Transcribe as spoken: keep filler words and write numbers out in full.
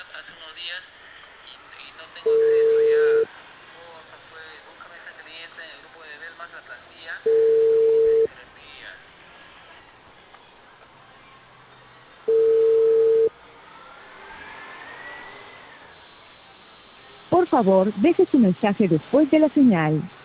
ciudad hace unos días y, y no tengo acceso ya. Porfa, pues, búscame esa clienta en el grupo de Delmas La Castilla y me se le envía. Por favor, deje su mensaje después de la señal.